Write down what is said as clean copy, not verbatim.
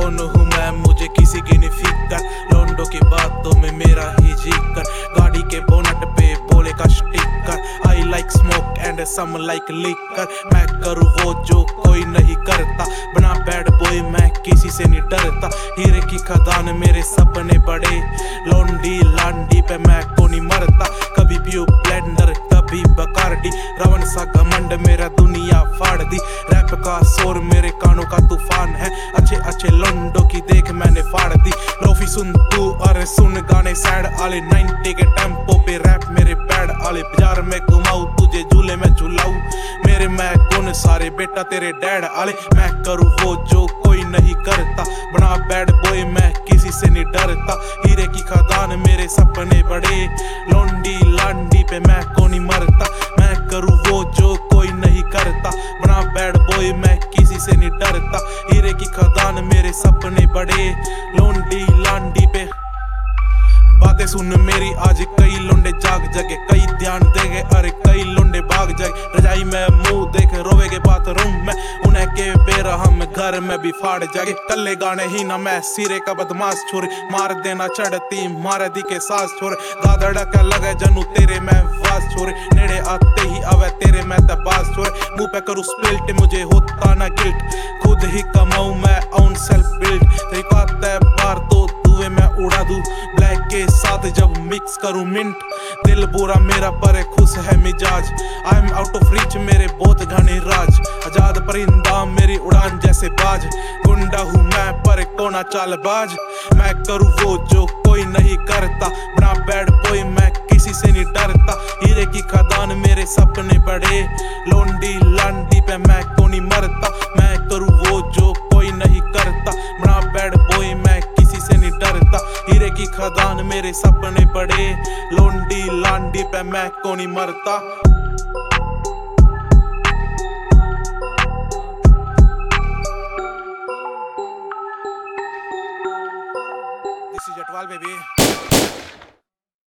कौन हूँ मैं, मुझे किसी की नहीं फिक्र। लौंडों की बातों में मेरा ही जिक्र, गाड़ी के बोनट पे बोले का sticker. I like smoke and some like liquor, मैं करूँ वो जो कोई नहीं करता। बना बैड बॉय मैं किसी से नहीं डरता, हीरे की खदान मेरे सपने बड़े। लौंडी लांडी पे मैं को नहीं मरता, कभी पियो ब्लेंडर कभी बकारडी। रावण सा घमंड मेरा दुनिया फाड़ दी, रैप का शोर मेरे कानों का तूफान है। अच्छे अच्छे लौंडों की देख मैंने फाड़ दी। लोफी सुन तू और सुन गाने सैड आले, 90 के टेम्पो पे रैप मेरे पैड आले। बाजार में घुमाऊ तुझे झूले में झुलाऊ, मेरे मैं कौन सारे बेटा तेरे डैड आले। मैं करूँ वो जो कोई नहीं करता, बना बैड बॉय मैं किसी से नहीं डरता। हीरे की खदान मेरे सपने बड़े, लौंडी लांडी पे मैं को नहीं मरता। मैं करूँ वो जो कोई नहीं करता, बना बैड बॉय मैं किसी से नहीं डरता। हीरे की खदान मेरे सपने बड़े, लौंडी लांडी पे। बातें सुन मेरी आज कई लोंडे जाग जगे, कई ध्यान देगे अरे कई लोंडे भाग जाए। रजाई में मुंह देख रोवेगे बाथरूम में, उन्हें के बेरहम घर में भी फाड़ जागे। कल्ले गाने ही ना मैं सिरे का बदमाश छोरे, मार देना चढ़ती मार दी के सास छोरे। गादड़ा का लगे जनू तेरे में वास छोरे, नेड़े आते ही अवे तेरे में तबास छोरे। मुंह पे करूँ स्पिल्ट मुझे होता ना गिल्ट, खुद ही कमाऊं मैं ऑन सेल्फ बिल्ड। तेरी बात है बार तो दुए में उड़ा दूं, ब्लैक के साथ जब मिक्स करूं मिंट। दिल बुरा मेरा पर खुश है मिजाज, I am out of reach मेरे बहुत घने राज। आजाद परिंदा मेरी उड़ान जैसे बाज, गुंडा हूँ मैं पर कोना चालबाज। मैं करूँ वो जो कोई नहीं करता, बना बैड बॉय मैं किसी से नहीं डरता। हीरे की खदान मेरे सपने बड़े, लौंडी लांडी पे मैं को नहीं मरता। मैं करूँ वो जो कोई नहीं करता, बना बैड बॉय मैं किसी से नहीं डरता। हीरे की खदान मेरे सपने बड़े, लौंडी लांडी पे मैं को नहीं मरता। This is Jatwal baby.